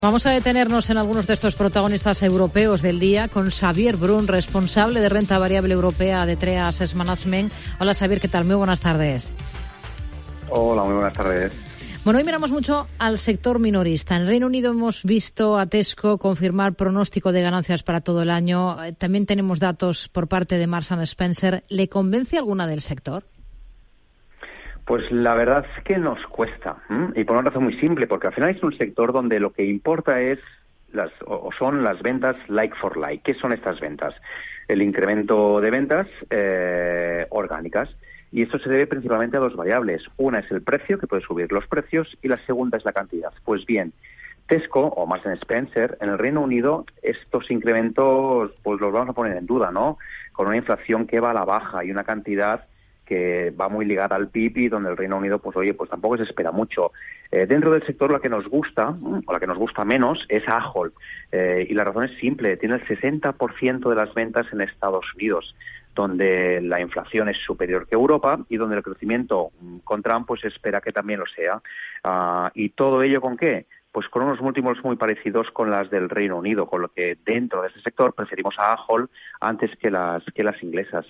Vamos a detenernos en algunos de estos protagonistas europeos del día con Xavier Brun, responsable de renta variable europea de TREA Asset Management. Hola Xavier, ¿qué tal? Muy buenas tardes. Hola, muy buenas tardes. Bueno, hoy miramos mucho al sector minorista. En Reino Unido hemos visto a Tesco confirmar pronóstico de ganancias para todo el año. También tenemos datos por parte de Marks & Spencer. ¿Le convence alguna del sector? Pues la verdad es que nos cuesta, y por una razón muy simple, porque al final es un sector donde lo que importa es son las ventas like for like. ¿Qué son estas ventas? El incremento de ventas orgánicas. Y esto se debe principalmente a dos variables. Una es el precio, que puede subir los precios, y la segunda es la cantidad. Pues bien, Tesco o Marks & Spencer, en el Reino Unido, estos incrementos pues los vamos a poner en duda, ¿no? Con una inflación que va a la baja y una cantidad que va muy ligada al PIB y donde el Reino Unido, pues tampoco se espera mucho. Dentro del sector, la que nos gusta, o la que nos gusta menos, es Ahold. Y la razón es simple, tiene el 60% de las ventas en Estados Unidos, donde la inflación es superior que Europa y donde el crecimiento con Trump pues espera que también lo sea. ¿Y todo ello con qué? Pues con unos múltiplos muy parecidos con las del Reino Unido, con lo que dentro de este sector preferimos a Ahold antes que las inglesas.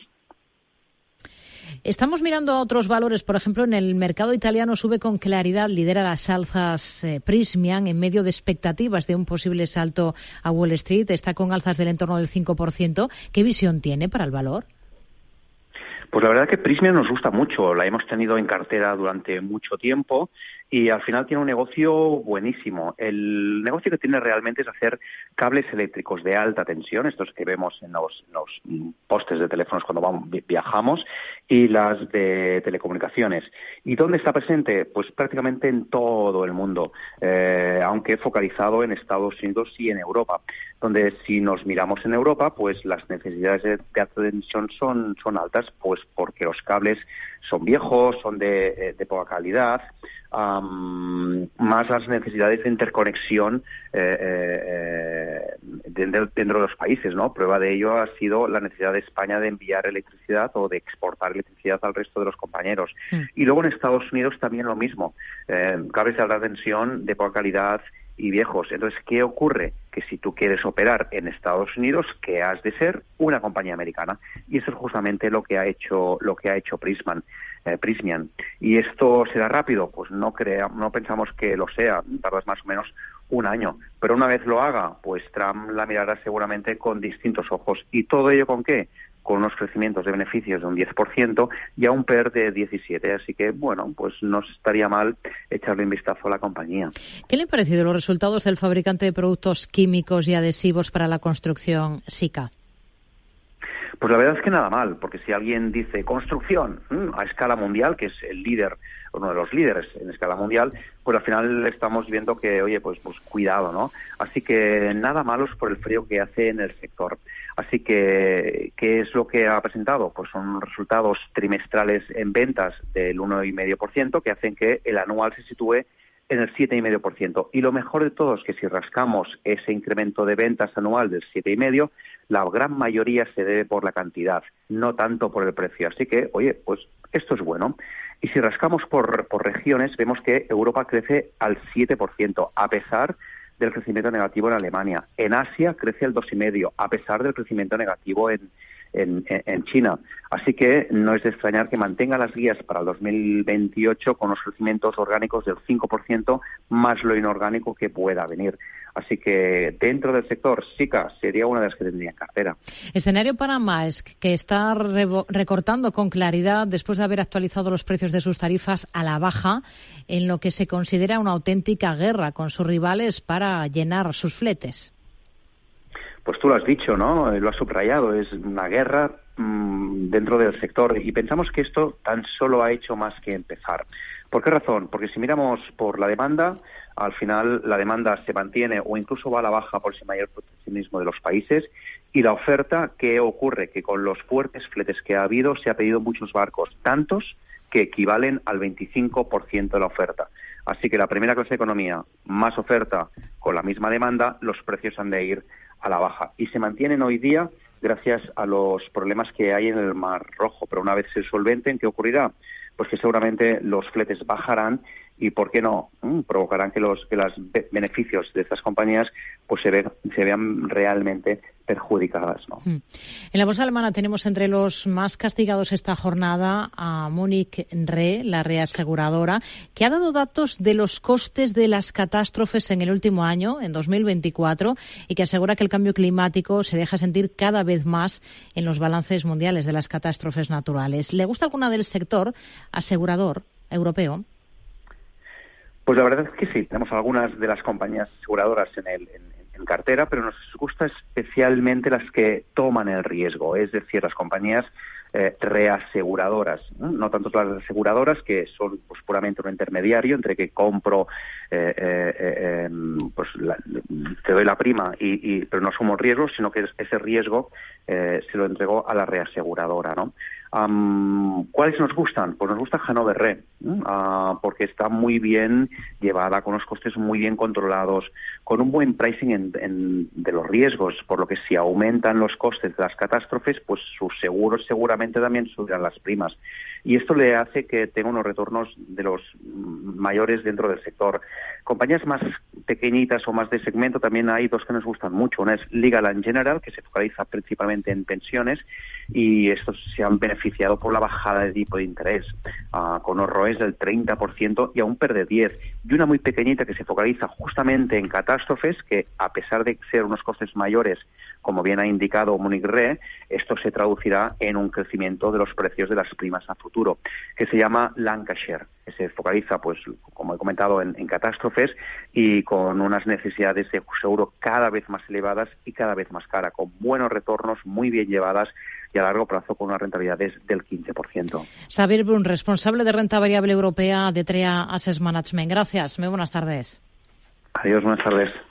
Estamos mirando a otros valores, por ejemplo, en el mercado italiano sube con claridad, lidera las alzas Prysmian en medio de expectativas de un posible salto a Wall Street, está con alzas del entorno del 5%. ¿Qué visión tiene para el valor? Pues la verdad que Prysmian nos gusta mucho, la hemos tenido en cartera durante mucho tiempo y al final tiene un negocio buenísimo. El negocio que tiene realmente es hacer cables eléctricos de alta tensión, estos que vemos en los postes de teléfonos cuando viajamos, y las de telecomunicaciones. ¿Y dónde está presente? Pues prácticamente en todo el mundo, aunque focalizado en Estados Unidos y en Europa, donde si nos miramos en Europa, pues las necesidades de alta tensión son altas, pues porque los cables son viejos, son de poca calidad, más las necesidades de interconexión dentro de los países, ¿no? Prueba de ello ha sido la necesidad de España de enviar electricidad o de exportar electricidad al resto de los compañeros. Y luego en Estados Unidos también lo mismo, cables de alta tensión de poca calidad y viejos. Entonces, ¿qué ocurre? Que si tú quieres operar en Estados Unidos, que has de ser una compañía americana. Y eso es justamente lo que ha hecho Prysmian. ¿Y esto será rápido? Pues no pensamos que lo sea. Tardas más o menos un año. Pero una vez lo haga, pues Trump la mirará seguramente con distintos ojos. ¿Y todo ello con qué? Con unos crecimientos de beneficios de un 10% y a un PER de 17. Así que, bueno, pues no estaría mal echarle un vistazo a la compañía. ¿Qué le han parecido los resultados del fabricante de productos químicos y adhesivos para la construcción, Sika? Pues la verdad es que nada mal, porque si alguien dice construcción a escala mundial, que es el líder, uno de los líderes en escala mundial, pues al final estamos viendo que, oye, pues cuidado, ¿no? Así que nada malos por el frío que hace en el sector. Así que, ¿qué es lo que ha presentado? Pues son resultados trimestrales en ventas del 1,5%, que hacen que el anual se sitúe en el 7,5%. Y lo mejor de todo es que si rascamos ese incremento de ventas anual del 7,5%, la gran mayoría se debe por la cantidad, no tanto por el precio. Así que, oye, pues esto es bueno. Y si rascamos por regiones, vemos que Europa crece al 7%, a pesar del crecimiento negativo en Alemania. En Asia crece al 2,5%, a pesar del crecimiento negativo en China. Así que no es de extrañar que mantenga las guías para el 2028 con los crecimientos orgánicos del 5% más lo inorgánico que pueda venir. Así que dentro del sector, Sika sería una de las que tendría en cartera. Escenario para Maersk, que está recortando con claridad después de haber actualizado los precios de sus tarifas a la baja, en lo que se considera una auténtica guerra con sus rivales para llenar sus fletes. Pues tú lo has dicho, ¿no? Lo has subrayado, es una guerra dentro del sector y pensamos que esto tan solo ha hecho más que empezar. ¿Por qué razón? Porque si miramos por la demanda, al final la demanda se mantiene o incluso va a la baja por ese mayor proteccionismo de los países, y la oferta, ¿qué ocurre? Que con los fuertes fletes que ha habido se ha pedido muchos barcos, tantos que equivalen al 25% de la oferta. Así que la primera clase de economía, más oferta con la misma demanda, los precios han de ir a la baja. Y se mantienen hoy día gracias a los problemas que hay en el Mar Rojo. Pero una vez se solventen, ¿qué ocurrirá? Pues que seguramente los fletes bajarán y ¿por qué no? Provocarán que los beneficios de estas compañías pues se vean realmente perjudicadas, ¿no? En la bolsa alemana tenemos entre los más castigados esta jornada a Munich Re, la reaseguradora, que ha dado datos de los costes de las catástrofes en el último año, en 2024, y que asegura que el cambio climático se deja sentir cada vez más en los balances mundiales de las catástrofes naturales. ¿Le gusta alguna del sector asegurador europeo? Pues la verdad es que sí, tenemos algunas de las compañías aseguradoras en cartera, pero nos gusta especialmente las que toman el riesgo, es decir, las compañías reaseguradoras, no tanto las aseguradoras que son pues puramente un intermediario entre que compro, pues te doy la prima pero no asumo riesgos, sino que ese riesgo se lo entrego a la reaseguradora, ¿no? ¿Cuáles nos gustan? Pues nos gusta Hannover Re, porque está muy bien llevada, con los costes muy bien controlados, con un buen pricing de los riesgos, por lo que si aumentan los costes de las catástrofes, pues sus seguros seguramente también subirán las primas. Y esto le hace que tenga unos retornos de los mayores dentro del sector. Compañías más pequeñitas o más de segmento también hay dos que nos gustan mucho. Una es Legal & General, que se focaliza principalmente en pensiones, y estos se han beneficiado por la bajada de tipo de interés, con unos ROEs del 30% y a un PER de 10. Y una muy pequeñita que se focaliza justamente en catástrofes, que a pesar de ser unos costes mayores, como bien ha indicado Munich Re, esto se traducirá en un crecimiento de los precios de las primas a futuro, que se llama Lancashire, que se focaliza, pues, como he comentado, en catástrofes y con unas necesidades de seguro cada vez más elevadas y cada vez más cara, con buenos retornos, muy bien llevadas y a largo plazo con unas rentabilidades del 15%. Xavier Brun, responsable de renta variable europea de TREA Asset Management. Gracias, muy buenas tardes. Adiós, buenas tardes.